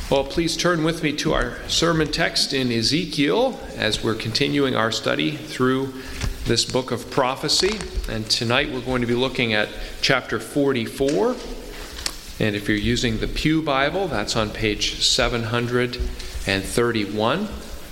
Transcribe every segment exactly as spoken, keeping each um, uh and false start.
Well, please turn with me to our sermon text in Ezekiel as we're continuing our study through this book of prophecy. And tonight we're going to be looking at chapter forty-four. And if you're using the Pew Bible, that's on page seven hundred thirty-one.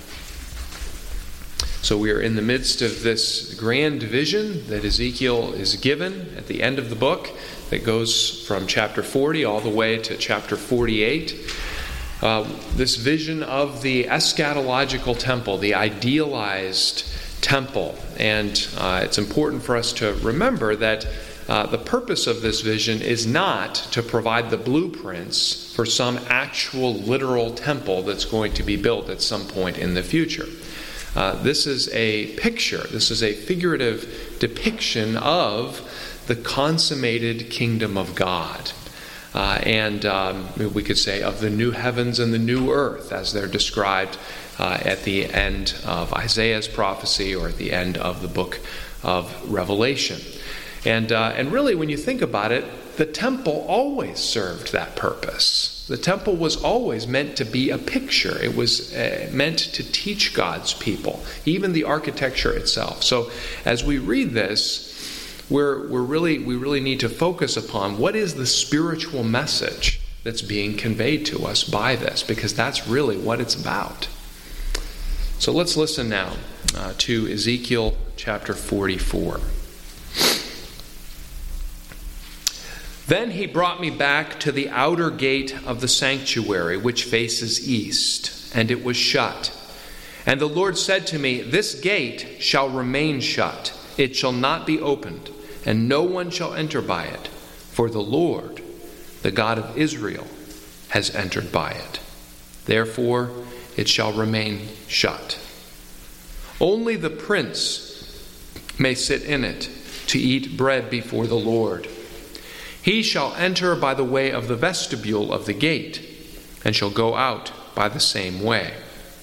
So we are in the midst of this grand vision that Ezekiel is given at the end of the book that goes from chapter forty all the way to chapter forty-eight. Uh, this vision of the eschatological temple, the idealized temple. And uh, it's important for us to remember that uh, the purpose of this vision is not to provide the blueprints for some actual literal temple that's going to be built at some point in the future. Uh, this is a picture, this is a figurative depiction of the consummated kingdom of God. Uh, and um, we could say of the new heavens and the new earth as they're described uh, at the end of Isaiah's prophecy or at the end of the book of Revelation. And, uh, and really, when you think about it, the temple always served that purpose. The temple was always meant to be a picture. It was uh, meant to teach God's people, even the architecture itself. So as we read this, We're, we're really, we really need to focus upon what is the spiritual message that's being conveyed to us by this, because that's really what it's about. So let's listen now uh, to Ezekiel chapter forty-four. Then he brought me back to the outer gate of the sanctuary, which faces east, and it was shut. And the Lord said to me, "This gate shall remain shut. It shall not be opened, and no one shall enter by it, for the Lord, the God of Israel, has entered by it. Therefore it shall remain shut. Only the prince may sit in it to eat bread before the Lord. He shall enter by the way of the vestibule of the gate, and shall go out by the same way."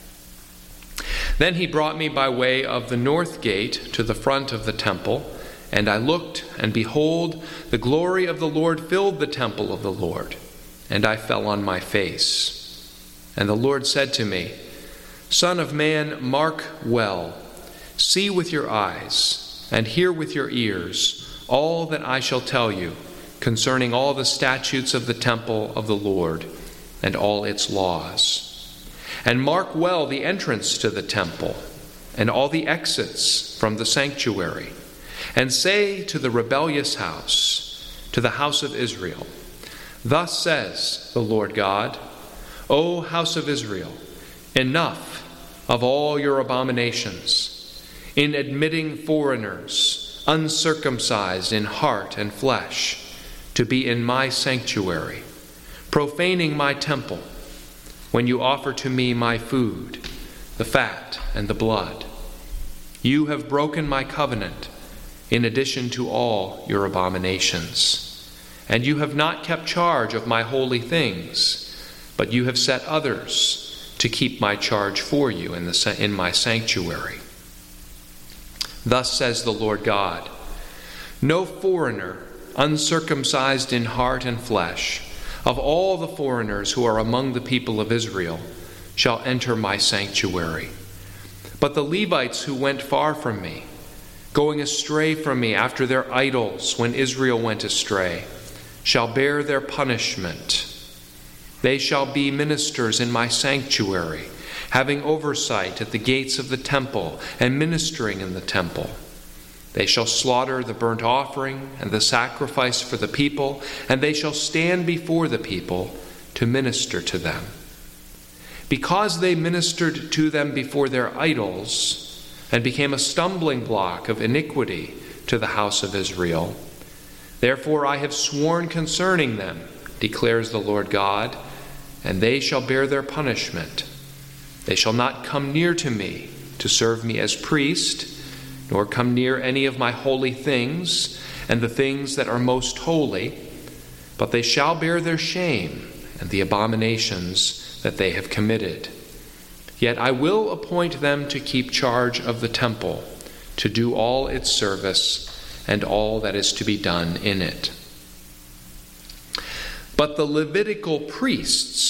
Then he brought me by way of the north gate to the front of the temple, and I looked, and behold, the glory of the Lord filled the temple of the Lord, and I fell on my face. And the Lord said to me, "Son of man, mark well, see with your eyes, and hear with your ears all that I shall tell you concerning all the statutes of the temple of the Lord and all its laws. And mark well the entrance to the temple and all the exits from the sanctuary. And say to the rebellious house, to the house of Israel, Thus says the Lord God, O house of Israel, enough of all your abominations, in admitting foreigners, uncircumcised in heart and flesh, to be in my sanctuary, profaning my temple, when you offer to me my food, the fat and the blood. You have broken my covenant, in addition to all your abominations. And you have not kept charge of my holy things, but you have set others to keep my charge for you in, the, in my sanctuary. Thus says the Lord God, no foreigner, uncircumcised in heart and flesh, of all the foreigners who are among the people of Israel, shall enter my sanctuary. But the Levites who went far from me, going astray from me after their idols when Israel went astray, shall bear their punishment. They shall be ministers in my sanctuary, having oversight at the gates of the temple and ministering in the temple. They shall slaughter the burnt offering and the sacrifice for the people, and they shall stand before the people to minister to them. Because they ministered to them before their idols, and became a stumbling block of iniquity to the house of Israel. Therefore I have sworn concerning them, declares the Lord God, and they shall bear their punishment. They shall not come near to me to serve me as priest, nor come near any of my holy things and the things that are most holy, but they shall bear their shame and the abominations that they have committed. Yet I will appoint them to keep charge of the temple, to do all its service and all that is to be done in it. But the Levitical priests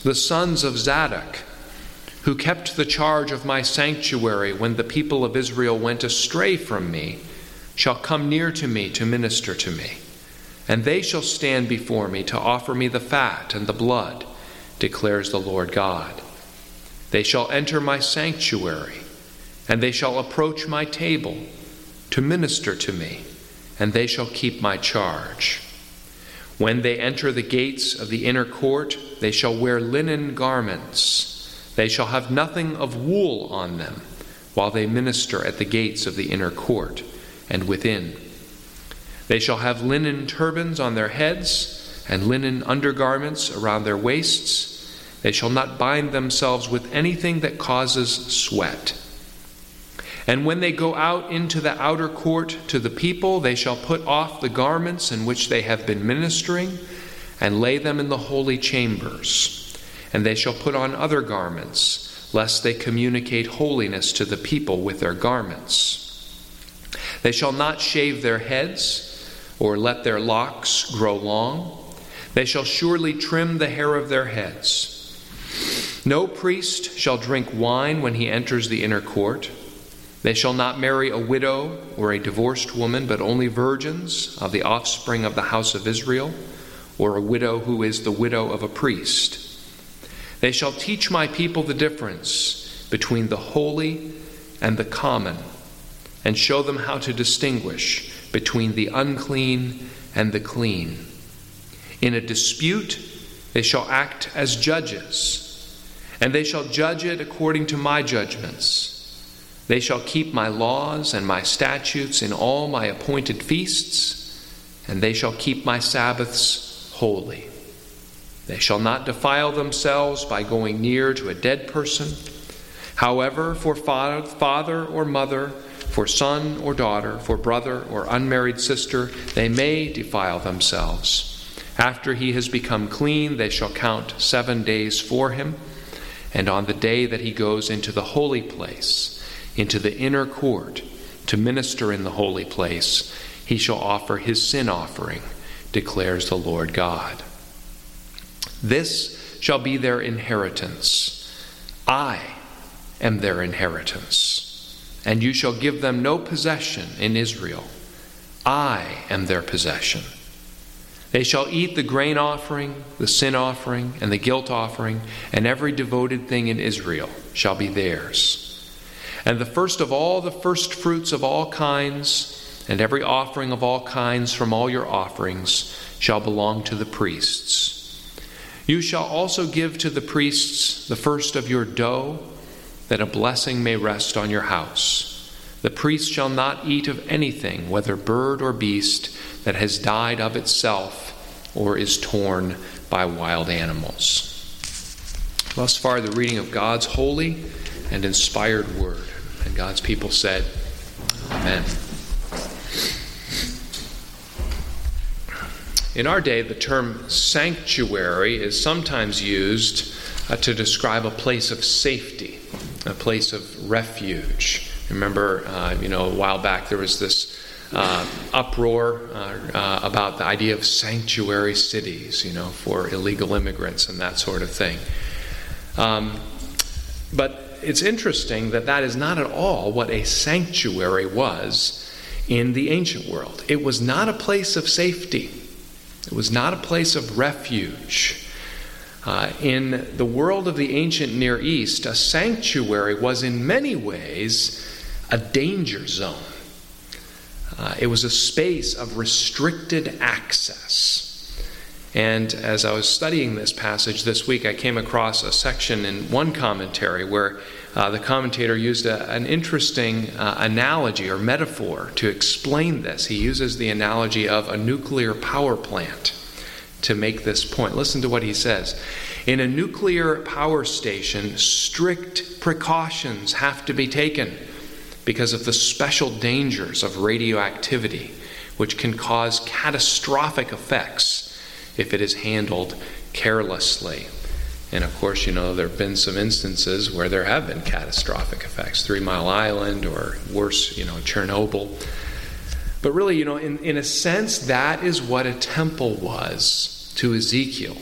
the sons of Zadok, who kept the charge of my sanctuary when the people of Israel went astray from me, shall come near to me to minister to me. And they shall stand before me to offer me the fat and the blood, declares the Lord God. They shall enter my sanctuary, and they shall approach my table to minister to me, and they shall keep my charge. When they enter the gates of the inner court, they shall wear linen garments. They shall have nothing of wool on them, while they minister at the gates of the inner court and within. They shall have linen turbans on their heads, and linen undergarments around their waists. They shall not bind themselves with anything that causes sweat. And when they go out into the outer court to the people, they shall put off the garments in which they have been ministering, and lay them in the holy chambers. And they shall put on other garments, lest they communicate holiness to the people with their garments. They shall not shave their heads, or let their locks grow long. They shall surely trim the hair of their heads. No priest shall drink wine when he enters the inner court. They shall not marry a widow or a divorced woman, but only virgins of the offspring of the house of Israel, or a widow who is the widow of a priest. They shall teach my people the difference between the holy and the common, and show them how to distinguish between the unclean and the clean. In a dispute, they shall act as judges, and they shall judge it according to my judgments. They shall keep my laws and my statutes in all my appointed feasts, and they shall keep my Sabbaths holy. They shall not defile themselves by going near to a dead person. However, for father or mother, for son or daughter, for brother or unmarried sister, they may defile themselves. After he has become clean, they shall count seven days for him, and on the day that he goes into the holy place, into the inner court, to minister in the holy place, he shall offer his sin offering, declares the Lord God. This shall be their inheritance. I am their inheritance, and you shall give them no possession in Israel. I am their possession. They shall eat the grain offering, the sin offering, and the guilt offering, and every devoted thing in Israel shall be theirs. And the first of all the first fruits of all kinds, and every offering of all kinds from all your offerings, shall belong to the priests. You shall also give to the priests the first of your dough, that a blessing may rest on your house. The priest shall not eat of anything, whether bird or beast, that has died of itself, or is torn by wild animals. Thus far, the reading of God's holy and inspired word. And God's people said, Amen. In our day, the term sanctuary is sometimes used uh, to describe a place of safety, a place of refuge. Remember, uh, you know, a while back there was this uh, uproar uh, uh, about the idea of sanctuary cities, you know, for illegal immigrants and that sort of thing. Um, but it's interesting that that is not at all what a sanctuary was in the ancient world. It was not a place of safety. It was not a place of refuge. Uh, in the world of the ancient Near East, a sanctuary was in many ways a danger zone. Uh, it was a space of restricted access. And as I was studying this passage this week, I came across a section in one commentary where uh, the commentator used a, an interesting uh, analogy or metaphor to explain this. He uses the analogy of a nuclear power plant to make this point. Listen to what he says. In a nuclear power station, strict precautions have to be taken because of the special dangers of radioactivity, which can cause catastrophic effects if it is handled carelessly. And of course, you know, there have been some instances where there have been catastrophic effects. Three Mile Island, or worse, you know, Chernobyl. But really, you know, in, in a sense, that is what a temple was to Ezekiel.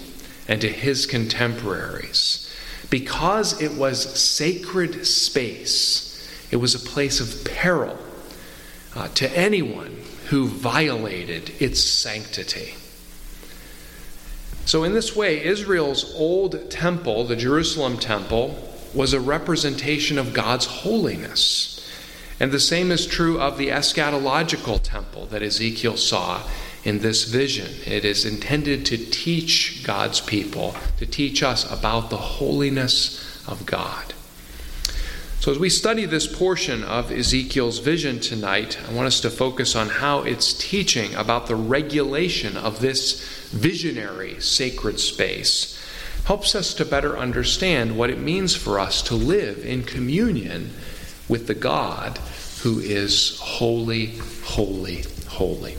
and to his contemporaries. Because it was sacred space, it was a place of peril uh, to anyone who violated its sanctity. So in this way, Israel's old temple, the Jerusalem temple, was a representation of God's holiness. And the same is true of the eschatological temple that Ezekiel saw in this vision. It is intended to teach God's people, to teach us about the holiness of God. So as we study this portion of Ezekiel's vision tonight, I want us to focus on how it's teaching about the regulation of this visionary sacred space helps us to better understand what it means for us to live in communion with the God who is holy, holy, holy.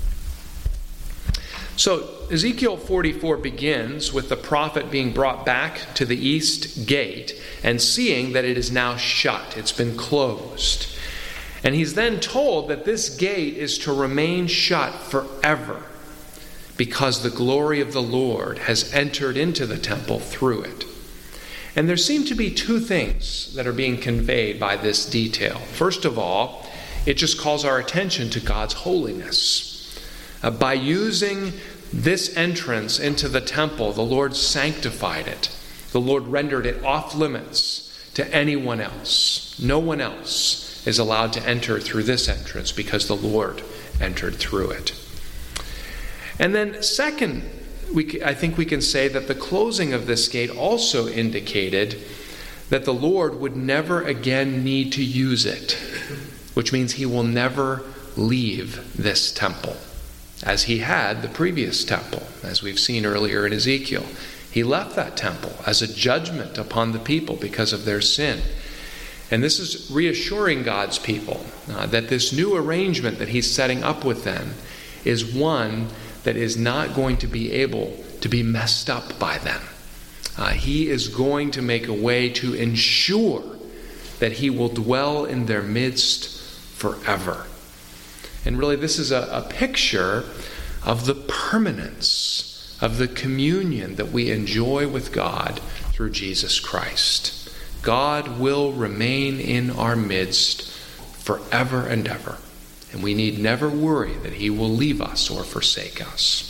So Ezekiel forty-four begins with the prophet being brought back to the east gate and seeing that it is now shut. It's been closed. And he's then told that this gate is to remain shut forever because the glory of the Lord has entered into the temple through it. And there seem to be two things that are being conveyed by this detail. First of all, it just calls our attention to God's holiness. Uh, by using this entrance into the temple, the Lord sanctified it. The Lord rendered it off limits to anyone else. No one else is allowed to enter through this entrance because the Lord entered through it. And then second, we, I think we can say that the closing of this gate also indicated that the Lord would never again need to use it, which means he will never leave this temple, as he had the previous temple, as we've seen earlier in Ezekiel. He left that temple as a judgment upon the people because of their sin. And this is reassuring God's people uh, that this new arrangement that he's setting up with them is one that is not going to be able to be messed up by them. Uh, he is going to make a way to ensure that he will dwell in their midst forever. And really, this is a, a picture of the permanence of the communion that we enjoy with God through Jesus Christ. God will remain in our midst forever and ever. And we need never worry that he will leave us or forsake us.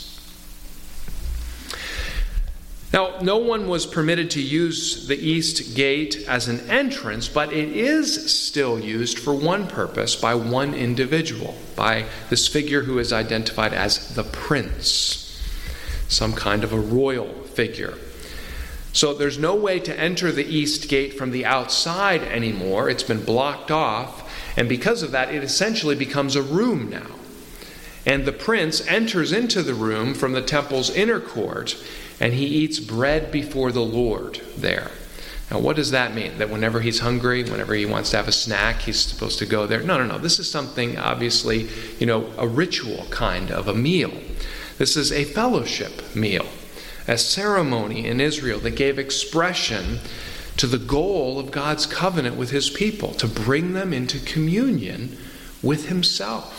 Now, no one was permitted to use the east gate as an entrance, but it is still used for one purpose by one individual, by this figure who is identified as the prince, some kind of a royal figure. So there's no way to enter the east gate from the outside anymore. It's been blocked off. And because of that, it essentially becomes a room now. And the prince enters into the room from the temple's inner court, and he eats bread before the Lord there. Now, what does that mean? That whenever he's hungry, whenever he wants to have a snack, he's supposed to go there? No, no, no. This is something, obviously, you know, a ritual kind of a meal. This is a fellowship meal, a ceremony in Israel that gave expression to the goal of God's covenant with his people, to bring them into communion with himself.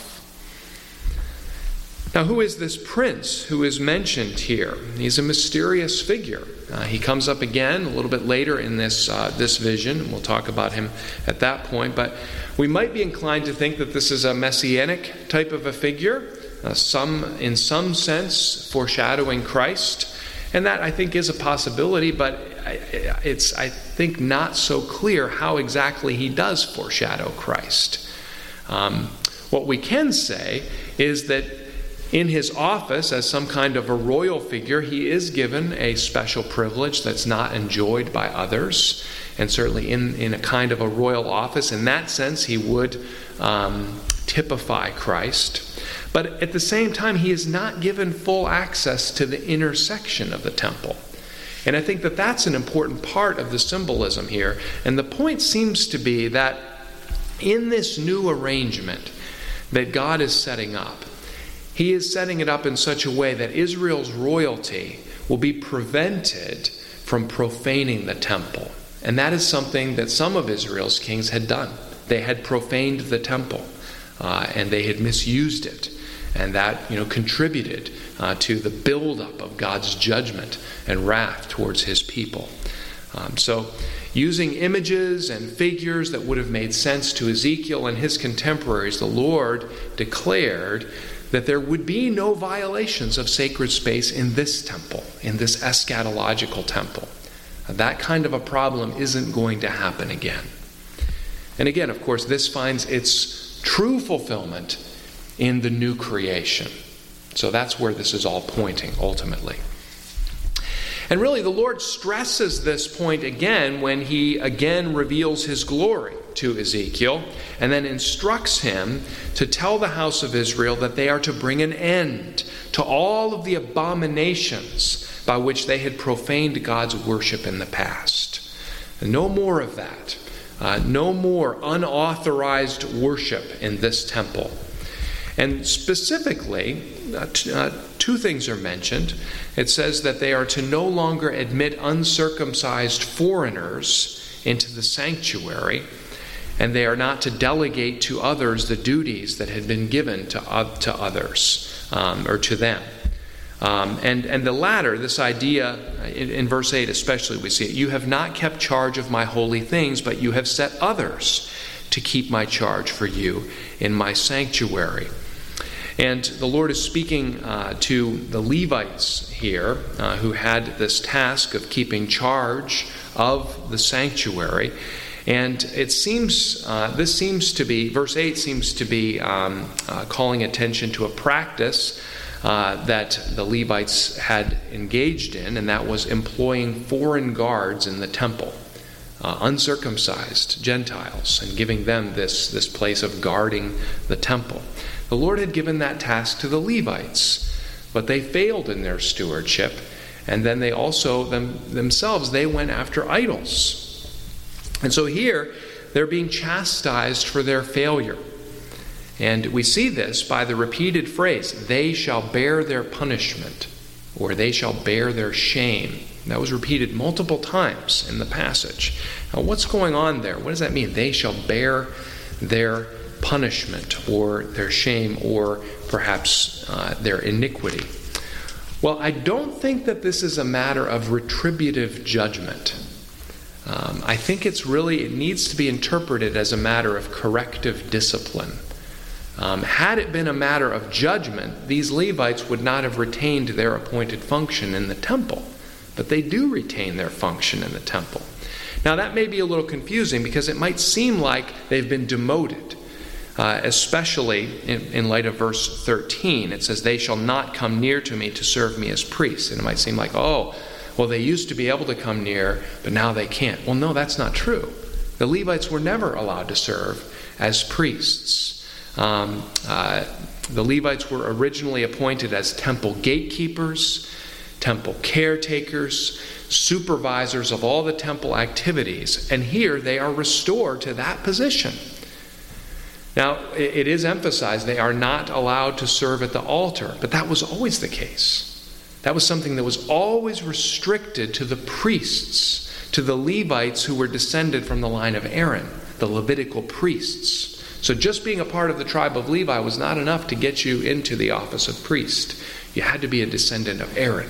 Now, who is this prince who is mentioned here? He's a mysterious figure. Uh, he comes up again a little bit later in this uh, this vision, and we'll talk about him at that point. But we might be inclined to think that this is a messianic type of a figure, uh, some in some sense foreshadowing Christ. And that, I think, is a possibility, but it's, I think, not so clear how exactly he does foreshadow Christ. Um, what we can say is that in his office as some kind of a royal figure, he is given a special privilege that's not enjoyed by others. And certainly in, in a kind of a royal office, in that sense, he would um, typify Christ. But at the same time, he is not given full access to the inner section of the temple. And I think that that's an important part of the symbolism here. And the point seems to be that in this new arrangement that God is setting up, he is setting it up in such a way that Israel's royalty will be prevented from profaning the temple. And that is something that some of Israel's kings had done. They had profaned the temple, uh, and they had misused it. And that, you know, contributed uh, to the buildup of God's judgment and wrath towards his people. Um, so using images and figures that would have made sense to Ezekiel and his contemporaries, the Lord declared that there would be no violations of sacred space in this temple, in this eschatological temple. That kind of a problem isn't going to happen again. And again, of course, this finds its true fulfillment in the new creation. So that's where this is all pointing, ultimately. And really, the Lord stresses this point again when he again reveals his glory to Ezekiel and then instructs him to tell the house of Israel that they are to bring an end to all of the abominations by which they had profaned God's worship in the past. And no more of that. Uh, no more unauthorized worship in this temple. And specifically, uh, t- uh, two things are mentioned. It says that they are to no longer admit uncircumcised foreigners into the sanctuary, and they are not to delegate to others the duties that had been given to, uh, to others, um, or to them. Um, and, and the latter, this idea, in, in verse eight especially, we see it. You have not kept charge of my holy things, but you have set others to keep my charge for you in my sanctuary. And the Lord is speaking uh, to the Levites here, uh, who had this task of keeping charge of the sanctuary. And it seems, uh, this seems to be, verse eight seems to be um, uh, calling attention to a practice uh, that the Levites had engaged in, and that was employing foreign guards in the temple, uh, uncircumcised Gentiles, and giving them this, this place of guarding the temple. The Lord had given that task to the Levites, but they failed in their stewardship, and then they also, them, themselves, they went after idols. And so here, they're being chastised for their failure. And we see this by the repeated phrase, they shall bear their punishment, or they shall bear their shame. That was repeated multiple times in the passage. Now, what's going on there? What does that mean? They shall bear their punishment, or their shame, or perhaps uh, their iniquity. Well, I don't think that this is a matter of retributive judgment. Um, I think it's really, it needs to be interpreted as a matter of corrective discipline. Um, had it been a matter of judgment, these Levites would not have retained their appointed function in the temple. But they do retain their function in the temple. Now that may be a little confusing because it might seem like they've been demoted, uh, especially in, in light of verse thirteen. It says, they shall not come near to me to serve me as priests. And it might seem like, oh, well, they used to be able to come near, but now they can't. Well, no, that's not true. The Levites were never allowed to serve as priests. Um, uh, the Levites were originally appointed as temple gatekeepers, temple caretakers, supervisors of all the temple activities. And here they are restored to that position. Now, it is emphasized they are not allowed to serve at the altar, but that was always the case. That was something that was always restricted to the priests, to the Levites who were descended from the line of Aaron, the Levitical priests. So just being a part of the tribe of Levi was not enough to get you into the office of priest. You had to be a descendant of Aaron.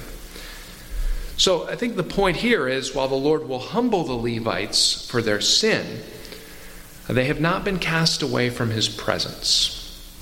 So I think the point here is, while the Lord will humble the Levites for their sin, they have not been cast away from his presence.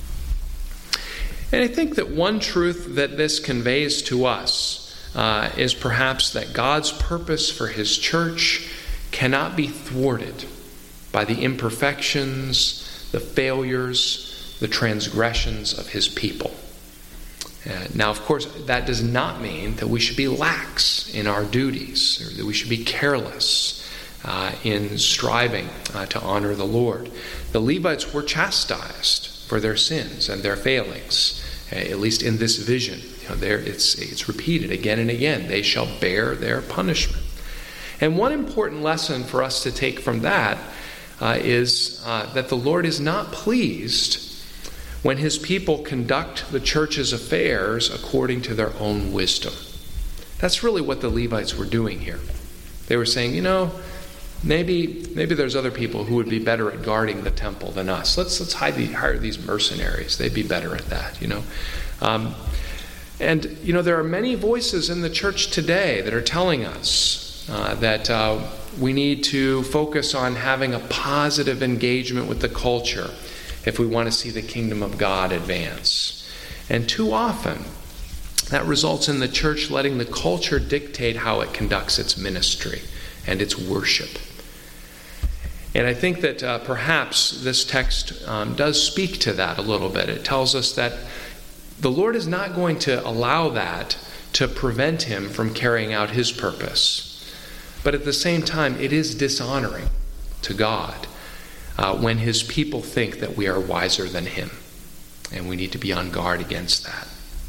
And I think that one truth that this conveys to us uh, is perhaps that God's purpose for his church cannot be thwarted by the imperfections, the failures, the transgressions of his people. Uh, now, of course, that does not mean that we should be lax in our duties, or that we should be careless uh, in striving uh, to honor the Lord. The Levites were chastised for their sins and their failings, uh, at least in this vision. You know, there it's it's repeated again and again. They shall bear their punishment. And one important lesson for us to take from that uh, is uh, that the Lord is not pleased when his people conduct the church's affairs according to their own wisdom. That's really what the Levites were doing here. They were saying, you know, maybe maybe there's other people who would be better at guarding the temple than us. Let's let's hire, the, hire these mercenaries. They'd be better at that, you know. Um, and, you know, there are many voices in the church today that are telling us uh, that uh, we need to focus on having a positive engagement with the culture if we want to see the kingdom of God advance. And too often, that results in the church letting the culture dictate how it conducts its ministry and its worship. And I think that uh, perhaps this text um, does speak to that a little bit. It tells us that the Lord is not going to allow that to prevent him from carrying out his purpose. But at the same time, it is dishonoring to God uh, when his people think that we are wiser than him. And we need to be on guard against that.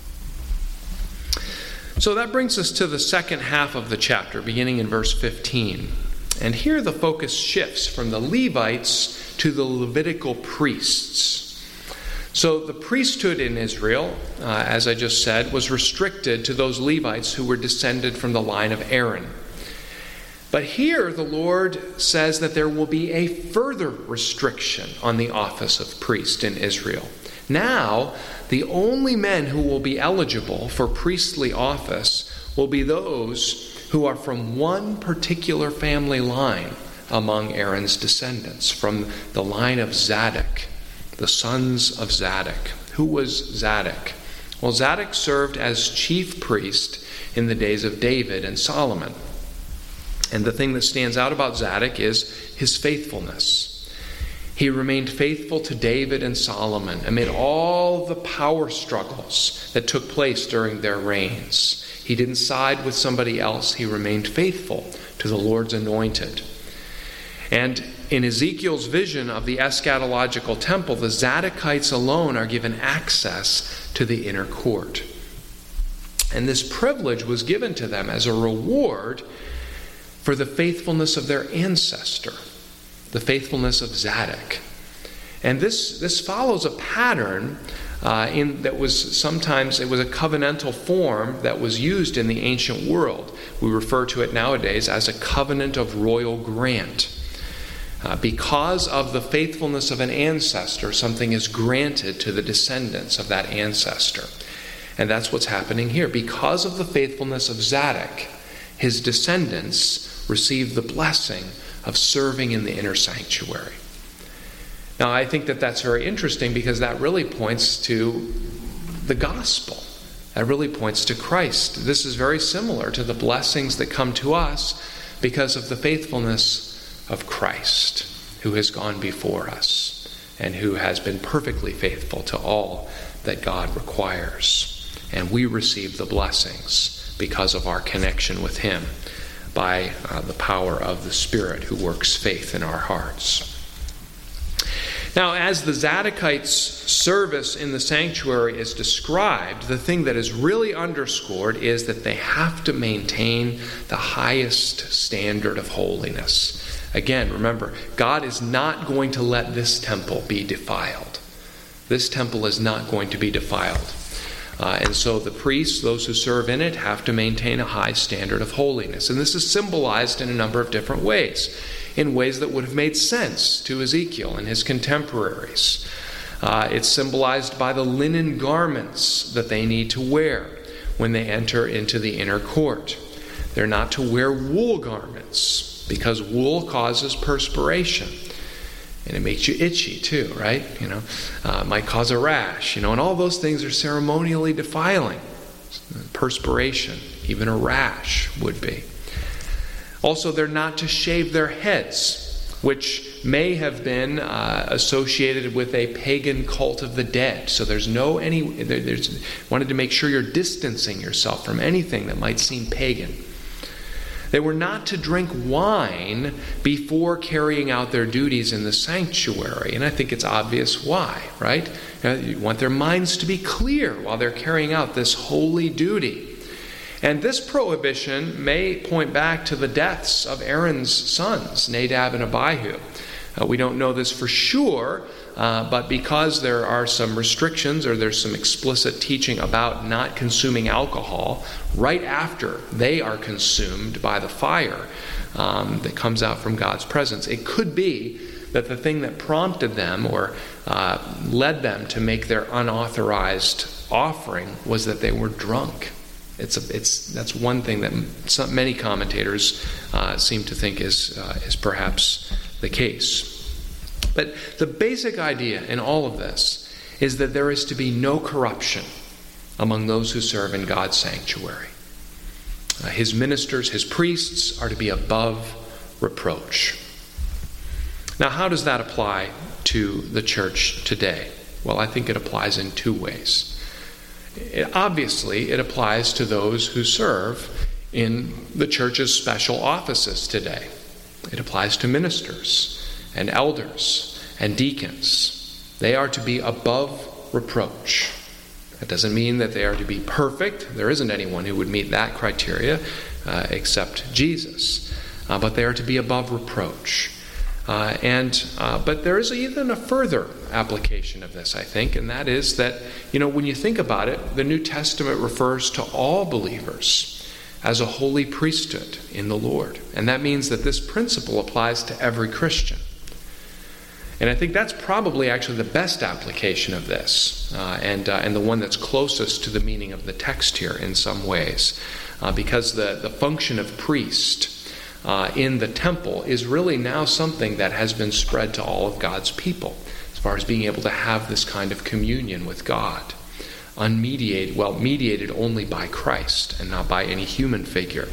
So that brings us to the second half of the chapter, beginning in verse fifteen. And here the focus shifts from the Levites to the Levitical priests. So the priesthood in Israel, uh, as I just said, was restricted to those Levites who were descended from the line of Aaron. But here the Lord says that there will be a further restriction on the office of priest in Israel. Now, the only men who will be eligible for priestly office will be those who are from one particular family line among Aaron's descendants, from the line of Zadok, the sons of Zadok. Who was Zadok? Well, Zadok served as chief priest in the days of David and Solomon. And the thing that stands out about Zadok is his faithfulness. He remained faithful to David and Solomon amid all the power struggles that took place during their reigns. He didn't side with somebody else. He remained faithful to the Lord's anointed. And in Ezekiel's vision of the eschatological temple, the Zadokites alone are given access to the inner court. And this privilege was given to them as a reward for the faithfulness of their ancestor, the faithfulness of Zadok. And this, this follows a pattern uh, in that was sometimes, it was a covenantal form that was used in the ancient world. We refer to it nowadays as a covenant of royal grant. Uh, because of the faithfulness of an ancestor, something is granted to the descendants of that ancestor. And that's what's happening here. Because of the faithfulness of Zadok, his descendants receive the blessing of serving in the inner sanctuary. Now, I think that that's very interesting because that really points to the gospel. That really points to Christ. This is very similar to the blessings that come to us because of the faithfulness of Christ, who has gone before us and who has been perfectly faithful to all that God requires. And we receive the blessings because of our connection with him by uh, the power of the Spirit who works faith in our hearts. Now, as the Zadokites' service in the sanctuary is described, the thing that is really underscored is that they have to maintain the highest standard of holiness. Again, remember, God is not going to let this temple be defiled. This temple is not going to be defiled. Uh, and so the priests, those who serve in it, have to maintain a high standard of holiness. And this is symbolized in a number of different ways, in ways that would have made sense to Ezekiel and his contemporaries. Uh, it's symbolized by the linen garments that they need to wear when they enter into the inner court. They're not to wear wool garments, because wool causes perspiration. And it makes you itchy too, right? You know, uh, it might cause a rash, you know, and all those things are ceremonially defiling. Perspiration, even a rash would be. Also, they're not to shave their heads, which may have been uh, associated with a pagan cult of the dead. So there's no any, there's wanted to make sure you're distancing yourself from anything that might seem pagan. They were not to drink wine before carrying out their duties in the sanctuary. And I think it's obvious why, right? You want their minds to be clear while they're carrying out this holy duty. And this prohibition may point back to the deaths of Aaron's sons, Nadab and Abihu. Uh, we don't know this for sure, uh, but because there are some restrictions or there's some explicit teaching about not consuming alcohol, right after they are consumed by the fire um, that comes out from God's presence, it could be that the thing that prompted them or uh, led them to make their unauthorized offering was that they were drunk. It's a, it's that's one thing that some, many commentators uh, seem to think is uh, is perhaps the case. But the basic idea in all of this is that there is to be no corruption among those who serve in God's sanctuary. Uh, his ministers, his priests, are to be above reproach. Now, how does that apply to the church today? Well, I think it applies in two ways. It, obviously, it applies to those who serve in the church's special offices today. It applies to ministers and elders and deacons. They are to be above reproach. That doesn't mean that they are to be perfect. There isn't anyone who would meet that criteria uh, except Jesus. Uh, but they are to be above reproach. Uh, and uh, but there is even a further application of this, I think, and that is that, you know, when you think about it, the New Testament refers to all believers as a holy priesthood in the Lord. And that means that this principle applies to every Christian. And I think that's probably actually the best application of this, uh, and uh, and the one that's closest to the meaning of the text here in some ways, uh, because the, the function of priest uh, in the temple is really now something that has been spread to all of God's people, as far as being able to have this kind of communion with God. Unmediated, well, mediated only by Christ and not by any human figure.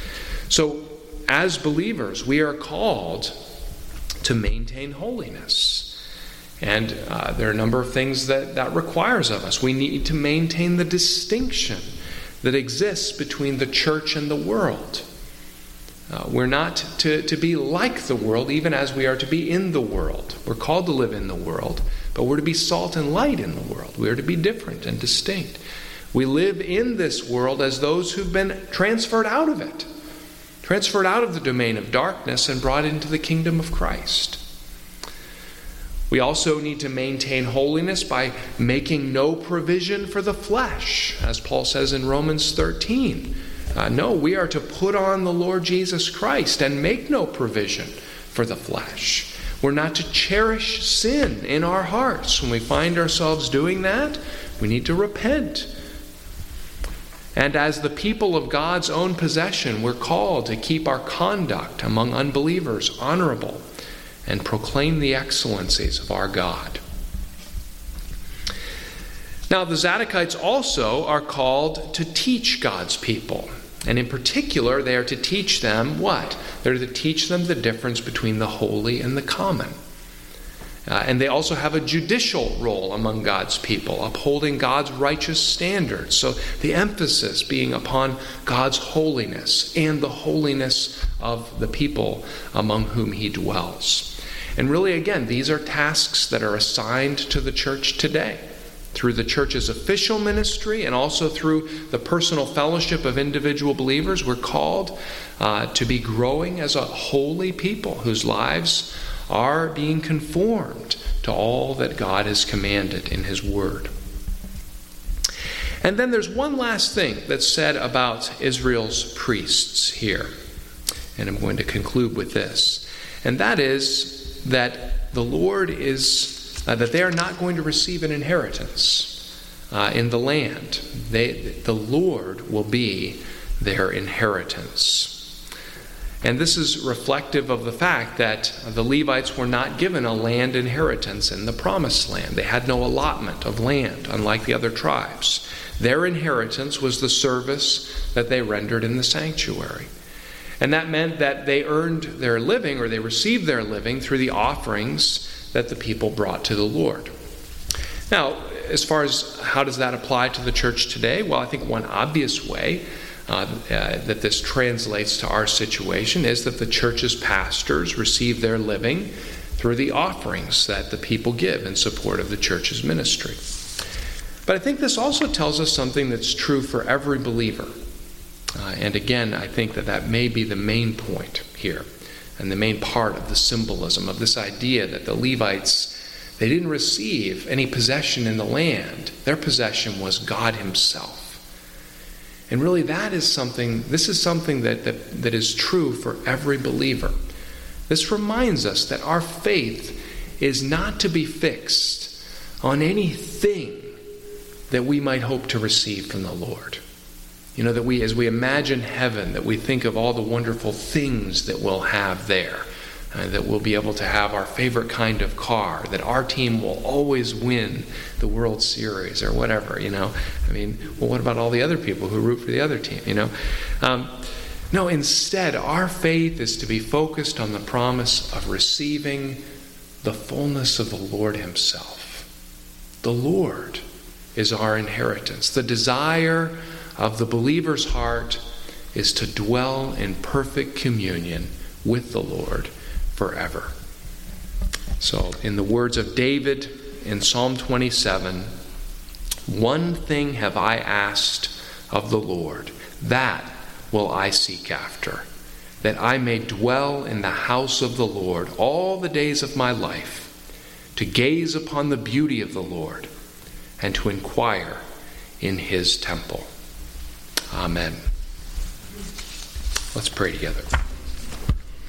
So, as believers, we are called to maintain holiness. And uh, there are a number of things that that requires of us. We need to maintain the distinction that exists between the church and the world. Uh, we're not to, to be like the world, even as we are to be in the world. We're called to live in the world, but we're to be salt and light in the world. We are to be different and distinct. We live in this world as those who've been transferred out of it, transferred out of the domain of darkness and brought into the kingdom of Christ. We also need to maintain holiness by making no provision for the flesh, as Paul says in Romans thirteen. Uh, no, we are to put on the Lord Jesus Christ and make no provision for the flesh. We're not to cherish sin in our hearts. When we find ourselves doing that, we need to repent. And as the people of God's own possession, we're called to keep our conduct among unbelievers honorable and proclaim the excellencies of our God. Now, the Zadokites also are called to teach God's people. And in particular, they are to teach them what? They're to teach them the difference between the holy and the common. Uh, and they also have a judicial role among God's people, upholding God's righteous standards. So the emphasis being upon God's holiness and the holiness of the people among whom he dwells. And really, again, these are tasks that are assigned to the church today, through the church's official ministry and also through the personal fellowship of individual believers. We're called uh, to be growing as a holy people whose lives are being conformed to all that God has commanded in his word. And then there's one last thing that's said about Israel's priests here. And I'm going to conclude with this. And that is that the Lord is Uh, that they are not going to receive an inheritance uh, in the land. They, the Lord will be their inheritance. And this is reflective of the fact that the Levites were not given a land inheritance in the promised land. They had no allotment of land, unlike the other tribes. Their inheritance was the service that they rendered in the sanctuary. And that meant that they earned their living, or they received their living, through the offerings that the people brought to the Lord. Now, as far as how does that apply to the church today? Well, I think one obvious way uh, uh, that this translates to our situation is that the church's pastors receive their living through the offerings that the people give in support of the church's ministry. But I think this also tells us something that's true for every believer. Uh, and again, I think that that may be the main point here, and the main part of the symbolism of this idea that the Levites, They didn't receive any possession in the land. Their possession was God himself. And really that is something, this is something that, that, that is true for every believer. This reminds us that our faith is not to be fixed on anything that we might hope to receive from the Lord. You know, that we, as we imagine heaven, that we think of all the wonderful things that we'll have there. Uh, that we'll be able to have our favorite kind of car, that our team will always win the World Series or whatever, you know. I mean, well, what about all the other people who root for the other team, you know? Um, no, instead, our faith is to be focused on the promise of receiving the fullness of the Lord himself. The Lord is our inheritance. The desire of the believer's heart is to dwell in perfect communion with the Lord forever. So, in the words of David in Psalm twenty-seven, one thing have I asked of the Lord, that will I seek after, that I may dwell in the house of the Lord all the days of my life, to gaze upon the beauty of the Lord and to inquire in his temple. Amen. Let's pray together.